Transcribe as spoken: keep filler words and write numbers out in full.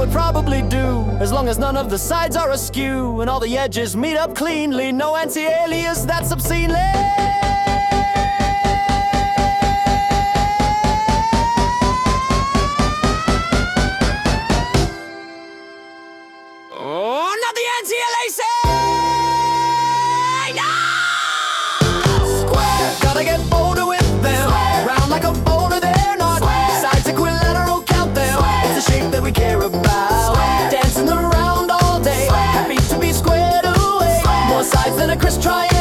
would probably do, as long as none of the sides are askew and all the edges meet up cleanly. No anti-alias, that's obscenely. Oh, not the anti-alias! No! Square, gotta get bolder with them. Square. Round like a boulder, they're not. Square. Sides equilateral, count them. Square. It's the shape that we care about. Square. Dancing around all day. Square. Happy to be squared away. Square. More sides than a Chris triangle.